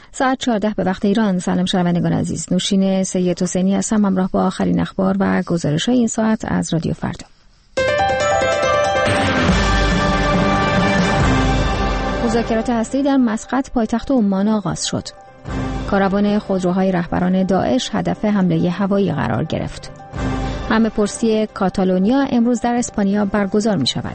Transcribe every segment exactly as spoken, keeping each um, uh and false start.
ساعت چهارده به وقت ایران. سلام شنوندگان عزیز، نوشین سید حسینی هستم، همراه با آخرین اخبار و گزارش‌های این ساعت از رادیو فردا. مذاکرات هسته‌ای در مسقط پایتخت عمان آغاز شد. کاروان خودروهای رهبران داعش هدف حمله هوایی قرار گرفت. همه پرسی کاتالونیا امروز در اسپانیا برگزار می شود.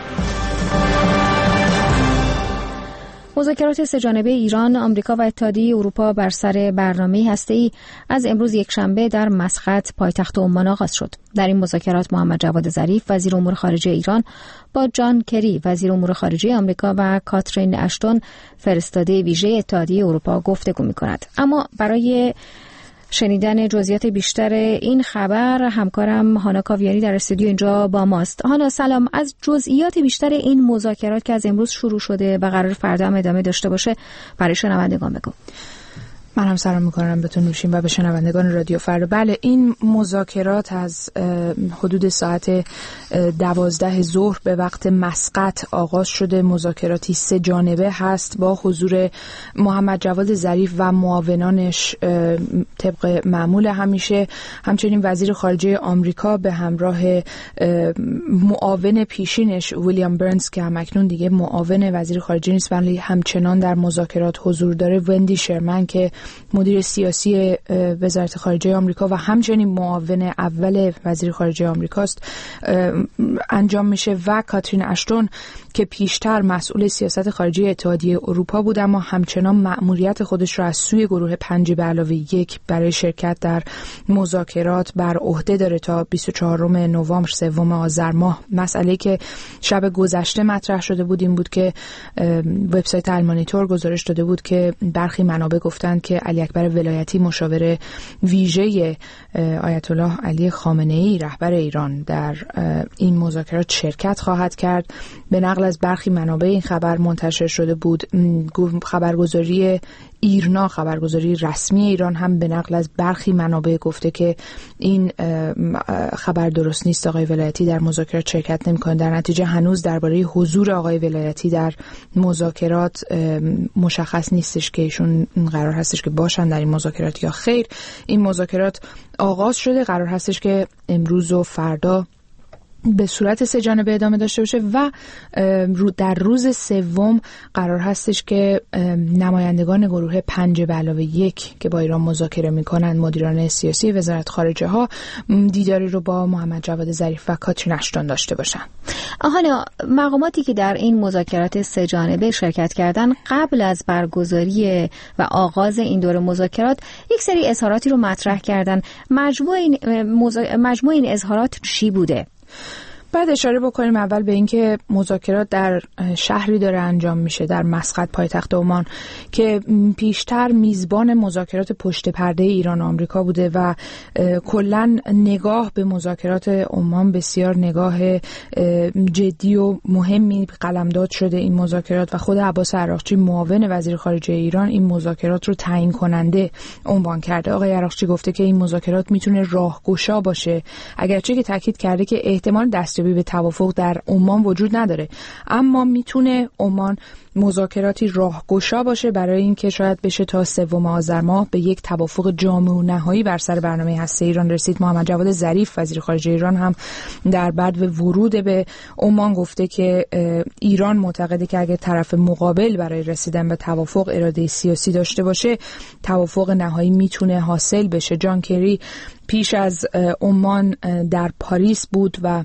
مذاکرات سه‌جانبه ایران، آمریکا و اتحادیه اروپا بر سر برنامه هسته‌ای از امروز یکشنبه در مسقط پایتخت عمان آغاز شد. در این مذاکرات محمد جواد ظریف وزیر امور خارجه ایران با جان کری وزیر امور خارجه آمریکا و کاترین اشتون فرستاده ویژه اتحادیه اروپا گفتگو می‌کند. اما برای شنیدن جزئیات بیشتر این خبر همکارم هانا کاویانی در استودیو اینجا با ماست. هانا سلام، از جزئیات بیشتر این مذاکرات که از امروز شروع شده و قرار فردا هم ادامه داشته باشه برای شنوندگان بگو. من هم سلام میکنم به تو نوشین و به شنوندگان رادیو فردا. بله، این مذاکرات از حدود ساعت دوازده ظهر به وقت مسقط آغاز شده. مذاکراتی سه جانبه هست با حضور محمد جواد ظریف و معاونانش طبق معمول همیشه. همچنین وزیر خارجه آمریکا به همراه معاون پیشینش ویلیام برنز که همکنون دیگه معاون وزیر خارجه نیست ولی همچنان در مذاکرات حضور داره، وندی شرمن که مدیر سیاسی وزارت خارجه آمریکا و همچنین معاون اول وزیر خارجه آمریکاست انجام میشه و کاترین اشتون که پیشتر مسئول سیاست خارجی اتحادیه اروپا بود اما همچنان مأموریت خودش را از سوی گروه پنج به علاوه یک برای شرکت در مذاکرات بر عهده داره تا بیست و چهارم نوامبر سوم آذر ماه. مسئله که شب گذشته مطرح شده بود این بود که وبسایت المانیتور گزارش داده بود که برخی منابع گفتند که علی اکبر ولایتی مشاور ویژه آیت الله علی خامنه‌ای رهبر ایران در این مذاکرات شرکت خواهد کرد. به نقل از برخی منابع این خبر منتشر شده بود. خبرگزاری ایرنا، خبرگزاری رسمی ایران هم به نقل از برخی منابع گفته که این خبر درست نیست، آقای ولایتی در مذاکرات شرکت نمی‌کنه. در نتیجه هنوز درباره حضور آقای ولایتی در مذاکرات مشخص نیستش که ایشون قرار هستش که باشن در این مذاکرات یا خیر. این مذاکرات آغاز شده، قرار هستش که امروز و فردا به صورت سه جانبه ادامه داشته باشه و در روز سوم قرار هستش که نمایندگان گروه پنج به علاوه یک که با ایران مذاکره میکنند، مدیران سیاسی وزارت خارجه ها، دیداری رو با محمد جواد ظریف و کاترین اشتون داشته باشن. حالا مقاماتی که در این مذاکرات سه جانبه شرکت کردن قبل از برگزاری و آغاز این دور مذاکرات یک سری اظهاراتی رو مطرح کردن. مجموع این مذا... مجموع این اظهارات چی بوده؟ بعد اشاره بکنیم اول به اینکه مذاکرات در شهری داره انجام میشه در مسقط پایتخت عمان که پیشتر میزبان مذاکرات پشت پرده ایران و آمریکا بوده و کلا نگاه به مذاکرات عمان بسیار نگاه جدی و مهمی قلمداد شده این مذاکرات و خود عباس عراقچی معاون وزیر خارجه ایران این مذاکرات رو تعیین کننده عنوان کرده. آقای عراقچی گفته که این مذاکرات میتونه راهگشا باشه، اگرچه که تاکید کرده که احتمال دست به توافق در عمان وجود نداره اما میتونه عمان مذاکراتی راهگشا باشه برای اینکه شاید بشه تا سوم آذر ماه به یک توافق جامع و نهایی بر سر برنامه هسته ایران رسید. محمد جواد ظریف وزیر خارجه ایران هم در بعد ورود به عمان گفته که ایران معتقده که اگه طرف مقابل برای رسیدن به توافق اراده سیاسی داشته باشه توافق نهایی میتونه حاصل بشه. جان کری پیش از عمان در پاریس بود و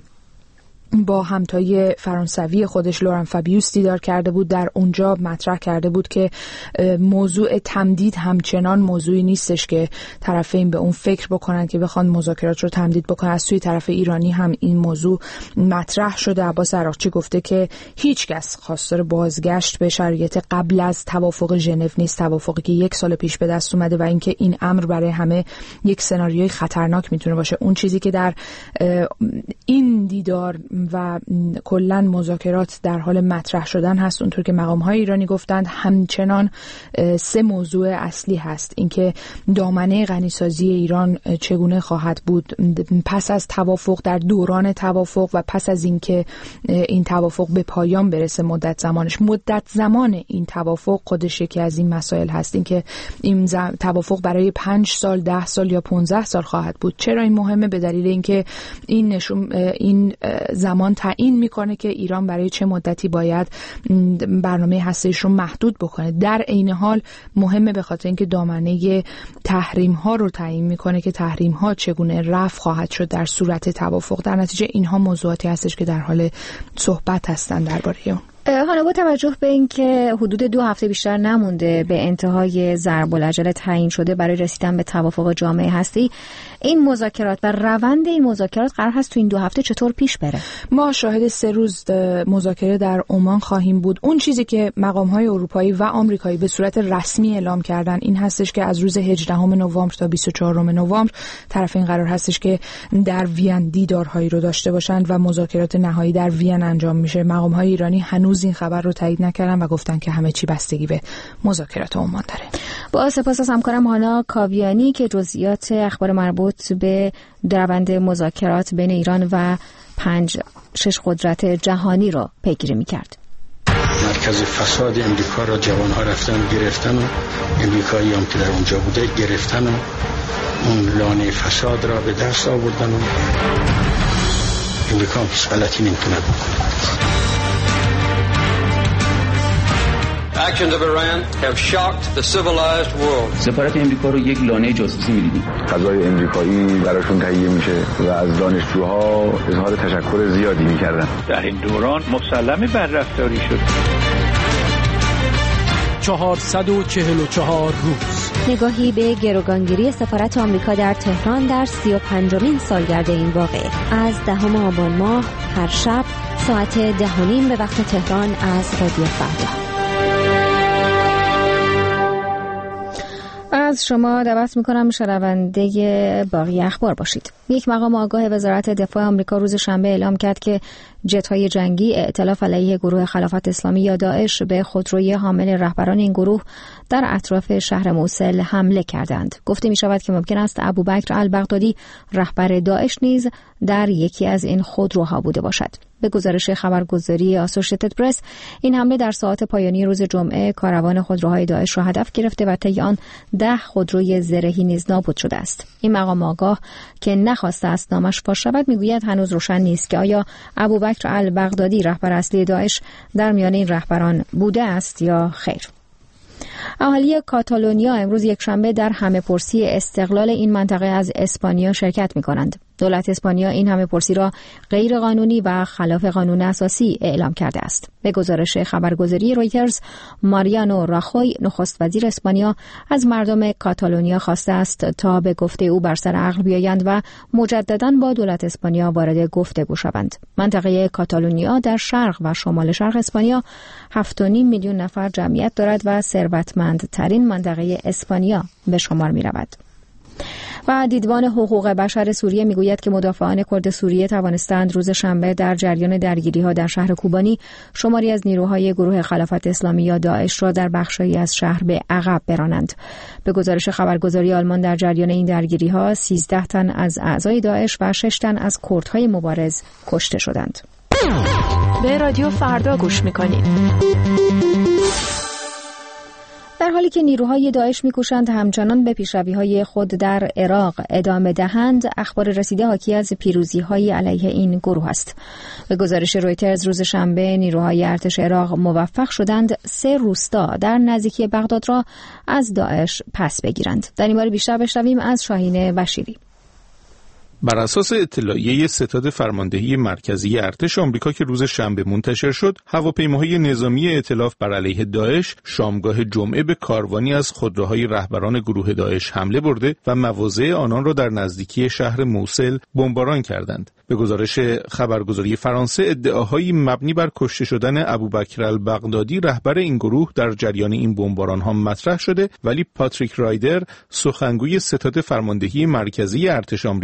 با همتای فرانسوی خودش لوران فابیوس دیدار کرده بود. در اونجا مطرح کرده بود که موضوع تمدید همچنان موضوعی نیستش که طرفین به اون فکر بکنن که بخوان مذاکرات رو تمدید بکنن. از سوی طرف ایرانی هم این موضوع مطرح شده. عباس عراقچی گفته که هیچ کس خواستار بازگشت به شرایط قبل از توافق ژنو نیست، توافقی که یک سال پیش به دست اومده و اینکه این امر برای همه یک سناریوی خطرناک میتونه باشه. اون چیزی که در این دیدار و کلاً مذاکرات در حال مطرح شدن هست. اونطور که مقام‌های ایرانی گفتند همچنان سه موضوع اصلی هست: اینکه دامنه غنیسازی ایران چگونه خواهد بود پس از توافق، در دوران توافق و پس از اینکه این توافق به پایان برسه مدت زمانش. مدت زمان این توافق خودش یکی از این مسائل هست، اینکه این توافق برای پنج سال، ده سال یا پانزده سال خواهد بود. چرا این مهمه؟ به دلیل اینکه این نشون این زمان تعیین میکنه که ایران برای چه مدتی باید برنامه هسته‌ایش رو محدود بکنه. در عین حال مهمه به خاطر اینکه دامنه تحریم ها رو تعیین میکنه که تحریم ها چگونه رفع خواهد شد در صورت توافق. در نتیجه اینها موضوعاتی هستش که در حال صحبت هستن درباره اون. حالا با توجه به اینکه حدود دو هفته بیشتر نمونده به انتهای ضرب العجل تعیین شده برای رسیدن به توافق جامعه هستی، این مذاکرات و روند این مذاکرات قرار هست تو این دو هفته چطور پیش بره؟ ما شاهد سه روز مذاکره در عمان خواهیم بود. اون چیزی که مقام‌های اروپایی و آمریکایی به صورت رسمی اعلام کردن این هستش که از روز هجدهم نوامبر تا بیست و چهارم نوامبر طرفین قرار هستش که در وین دیدارهایی رو داشته باشند و مذاکرات نهایی در وین انجام میشه. مقام‌های ایرانی هنوز این خبر رو تایید نکردن و گفتن که همه چی بستگی به مذاکرات عمان داره. با سپاس از همکارم هانا کاویانی که جزئیات اخبار مربوط به روند مذاکرات بین ایران و پنج شش قدرت جهانی رو پیگیری می‌کرد. مرکز فساد امریکا را جوان‌ها رفتن و گرفتن و امریکایی هم که در اونجا بوده گرفتن و اون لانه فساد را به دست آوردن و امریکا هم هیچ غلطی نمی‌تونه بکنه. Actions of Iran have shocked the civilized world. سفارت امریکا رو یک لانه جاسوسی می‌دیدیم. غذای امریکایی براشون تهیه میشه و از دانشجوها اظهار تشکر زیادی می‌کردن. در این دوران مسلمه بدرفتاری شد. چهارصد و چهل و چهار روز. نگاهی به گروگانگیری سفارت آمریکا در تهران در سی و پنجمین سالگرد این واقعه. از دهم آبان ماه هر شب ساعت ده و نیم به وقت تهران از رادیو فردا. از شما دعوت میکنم شنونده باقی اخبار باشید. یک مقام آگاه وزارت دفاع آمریکا روز شنبه اعلام کرد که جت‌های جنگی ائتلاف علیه گروه خلافت اسلامی یا داعش به خودروی حامل رهبران این گروه در اطراف شهر موصل حمله کردند. گفته می شود که ممکن است ابوبکر البغدادی رهبر داعش نیز در یکی از این خودروها بوده باشد. به گزارش خبرگزاری آسوشیتد پرس، این حمله در ساعات پایانی روز جمعه کاروان خودروهای داعش را هدف گرفته و طی آن ده خودروی زرهی نیز نابود شده است. این مقام آگاه که نخواسته است نامش فاش شود میگوید هنوز روشن نیست که آیا ابوبکر البغدادی رهبر اصلی داعش در میان این رهبران بوده است یا خیر. اهالی کاتالونیا امروز یکشنبه در همه‌پرسی استقلال این منطقه از اسپانیا شرکت می‌کنند. دولت اسپانیا این همه‌پرسی را غیر قانونی و خلاف قانون اساسی اعلام کرده است. به گزارش خبرگزاری رویترز، ماریانو راخوی نخست وزیر اسپانیا از مردم کاتالونیا خواسته است تا به گفته او بر سر عقل بیایند و مجدداً با دولت اسپانیا وارد گفتگو شوند. منطقه کاتالونیا در شرق و شمال شرق اسپانیا هفت و نیم میلیون نفر جمعیت دارد و ثروتمندترین منطقه اسپانیا به شمار می‌رود. و دیدبان حقوق بشر سوریه میگوید که مدافعان کرد سوریه توانستند روز شنبه در جریان درگیری‌ها در شهر کوبانی شماری از نیروهای گروه خلافت اسلامی یا داعش را در بخشی از شهر به عقب برانند. به گزارش خبرگزاری آلمان در جریان این درگیری‌ها سیزده تن از اعضای داعش و شش تن از کردهای مبارز کشته شدند. به رادیو فردا گوش می‌کنید. در حالی که نیروهای داعش می‌کوشند همچنان به پیشروی‌های خود در عراق ادامه دهند، اخبار رسیده حاکی از پیروزی‌های علیه این گروه است. به گزارش رویترز روز شنبه نیروهای ارتش عراق موفق شدند سه روستا در نزدیکی بغداد را از داعش پس بگیرند. در این باره بیشتر بشنویم از شاهین بشیری. بر اساس اطلاعیه ستاد فرماندهی مرکزی ارتش آمریکا که روز شنبه منتشر شد، هواپیماهای نظامی ائتلاف بر علیه داعش شامگاه جمعه به کاروانی از خودروهای رهبران گروه داعش حمله برده و مواضع آنان را در نزدیکی شهر موصل بمباران کردند. به گزارش خبرگزاری فرانسه، ادعاهایی مبنی بر کشته شدن ابوبکر البغدادی رهبر این گروه در جریان این بمباران‌ها مطرح شده، ولی پاتریک رایدر سخنگوی ستاد فرماندهی مرکزی ارتش آمریکا گفت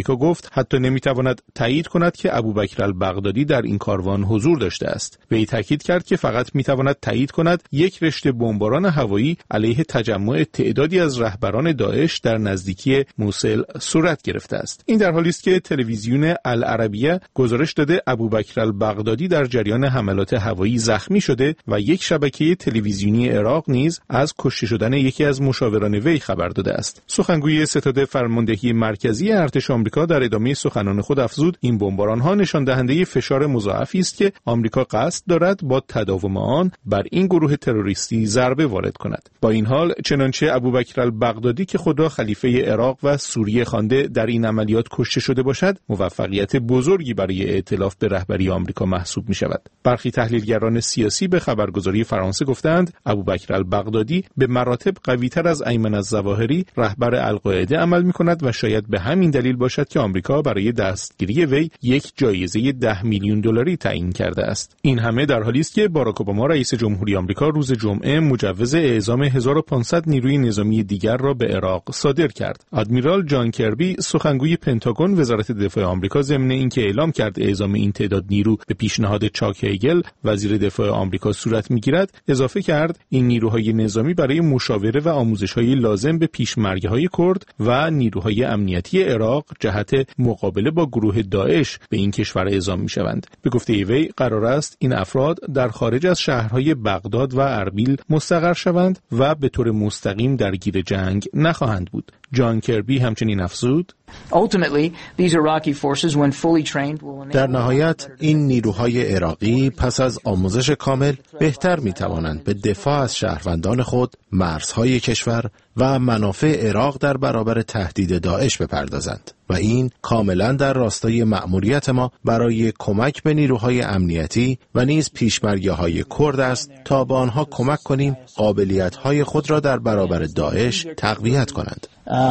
گفت حتی نمیتواند تایید کند که ابوبکر البغدادی در این کاروان حضور داشته است. وی تاکید کرد که فقط میتواند تایید کند یک رشته بمباران هوایی علیه تجمع تعدادی از رهبران داعش در نزدیکی موصل صورت گرفته است. این در حالی است که تلویزیون العربیه گزارش داده ابوبکر البغدادی در جریان حملات هوایی زخمی شده و یک شبکه تلویزیونی عراق نیز از کشته شدن یکی از مشاوران وی خبر داده است. سخنگوی ستاد فرماندهی مرکزی ارتش آمریکا در ادامه سخنان خود افزود این بمباران‌ها نشان دهنده فشار مضاعفی است که آمریکا قصد دارد با تداوم آن بر این گروه تروریستی ضربه وارد کند. با این حال چنانچه ابوبکر البغدادی که خود را خلیفه عراق و سوریه خوانده در این عملیات کشته شده باشد، موفقیت بزرگی برای ائتلاف به رهبری آمریکا محسوب می‌شود. برخی تحلیلگران سیاسی به خبرگزاری فرانسه گفتند ابوبکر البغدادی به مراتب قوی‌تر از ایمن الظواهری رهبر القاعده عمل می‌کند و شاید به همین دلیل باشد که آمریکا برای دستگیری وی یک جایزه ده میلیون دلاری تعیین کرده است. این همه در حالی است که باراک اوباما رئیس جمهوری آمریکا روز جمعه مجوز اعزام هزار و پانصد نیروی نظامی دیگر را به عراق صادر کرد. آدمیرال جان کربی سخنگوی پنتاگون وزارت دفاع آمریکا ضمن اینکه اعلام کرد اعزام این تعداد نیرو به پیشنهاد چاک هیگل وزیر دفاع آمریکا صورت می‌گیرد، اضافه کرد این نیروهای نظامی برای مشاوره و آموزش‌های لازم به پیشمرگ‌های کرد و نیروهای امنیتی عراق جهت مقابله با گروه داعش به این کشور اعزام می‌شوند. به گفته وی قرار است این افراد در خارج از شهرهای بغداد و اربیل مستقر شوند و به طور مستقیم درگیر جنگ نخواهند بود. جان کربی همچنین افزود در نهایت این نیروهای عراقی پس از آموزش کامل بهتر می توانند به دفاع از شهروندان خود، مرزهای کشور و منافع عراق در برابر تهدید داعش بپردازند و این کاملا در راستای مأموریت ما برای کمک به نیروهای امنیتی و نیز پیشمرگی‌های کرد است تا به آنها کمک کنیم قابلیت‌های خود را در برابر داعش تقویت کنند.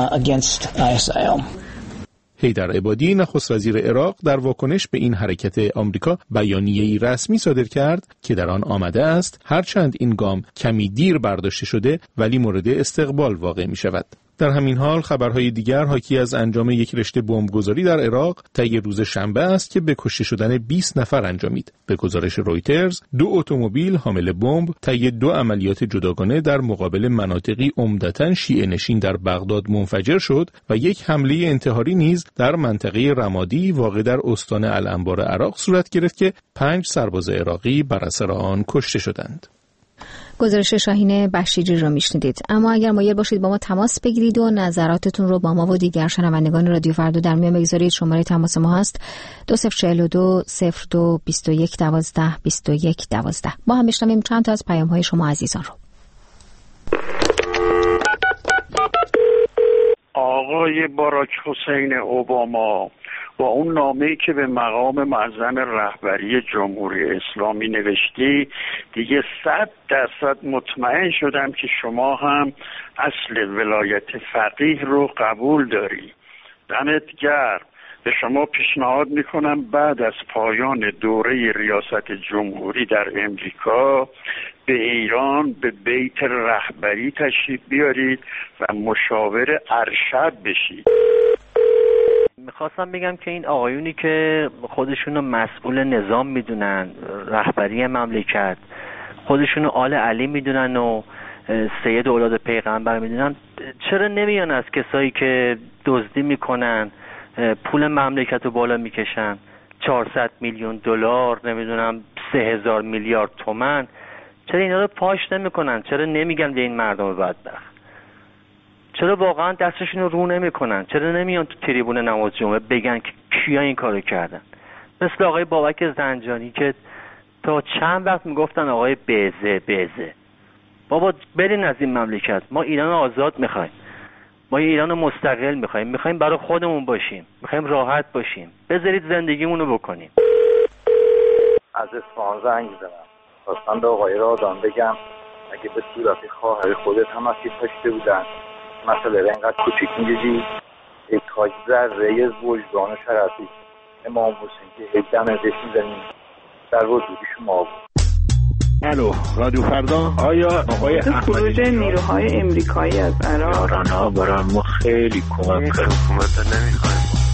حیدر عبادی نخست وزیر عراق در واکنش به این حرکت آمریکا بیانیه‌ای رسمی صادر کرد که در آن آمده است هرچند این گام کمی دیر برداشته شده ولی مورد استقبال واقع می شود. در همین حال خبرهای دیگر حاکی از انجام یک رشته بمبگذاری در عراق طی روز شنبه است که به کشته شدن بیست نفر انجامید. به گزارش رویترز دو اتومبیل حامل بمب طی دو عملیات جداگانه در مقابل مناطقی عمدتاً شیعه نشین در بغداد منفجر شد و یک حمله انتحاری نیز در منطقه رمادی واقع در استان الانبار عراق صورت گرفت که پنج سرباز عراقی بر اثر آن کشته شدند. گزارش شاهین بشیری رو میشنیدید. اما اگر مایل باشید با ما تماس بگیرید و نظراتتون رو با ما و دیگر شنوندگان رادیو فردا در میان بگذارید، شماره تماس ما هست دو صفر چهل دو صفر دو بیست و یک دوازده بیست و یک دوازده. با هم بشنویم چند تا از پیام های شما عزیزان رو. آقای باراک حسین اوباما با اون نامه‌ای که به مقام معظم رهبری جمهوری اسلامی نوشتی دیگه صد درصد مطمئن شدم که شما هم اصل ولایت فقیه رو قبول داری. دمت گرم. به شما پیشنهاد میکنم بعد از پایان دوره ریاست جمهوری در امریکا به ایران به بیت رهبری تشریف بیارید و مشاور ارشد بشید. میخواستم بگم که این آقایونی که خودشونو مسئول نظام میدونن، رهبری مملکت، خودشونو آل علی میدونن و سید اولاد پیغمبر میدونن، چرا نمیان از کسایی که دزدی میکنن، پول مملکت رو بالا میکشن، چهارصد میلیون دلار، نمیدونم سه هزار میلیارد تومان، چرا اینا رو پاش نمیکنن؟ چرا نمیگن به این مردم بدبخت؟ چرا واقعا دستشون رو رو نمیکنن؟ چرا نمیان تو تریبون نماز جمعه بگن که کیا این کارو کردن؟ مثل آقای بابک زنجانی که تا چند وقت میگفتن آقای بیزه بیزه. بابا برین از این مملکت. ما ایران آزاد میخوایم، ما ایران مستقل میخوایم، میخوایم برای خودمون باشیم، میخوایم راحت باشیم، بذارید زندگیمونو بکنیم. از اصفهان زنگ زدم، خواستم به آقای رادان بگم اگه به صورت خواهر خودت هم اصیل پشته بودن مثلا اینقدر کوچیک میگیدی یک تاج ذره وجدان شرفی امام حسین که هیچ دم ازش میزنیم در وجودی شما بود. الو رادیو فردا. آیا آقای خروج نیروهای امریکایی از عراق آنها برای ما خیلی کمک کرد. حکومت نمیخوایم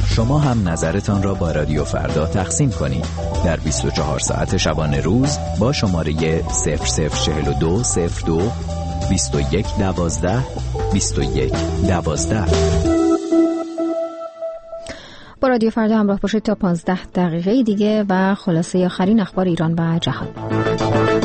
شما هم نظرتان را با رادیو فردا تقسیم کنید در بیست و چهار ساعت شبانه روز با شماره صفر صفر چهل و دو صفر دو بیست و یک دوازده بیست و یک دوازده. با رادیو فردا همراه باشید تا پانزده دقیقه دیگه و خلاصه آخرین اخبار ایران و جهان.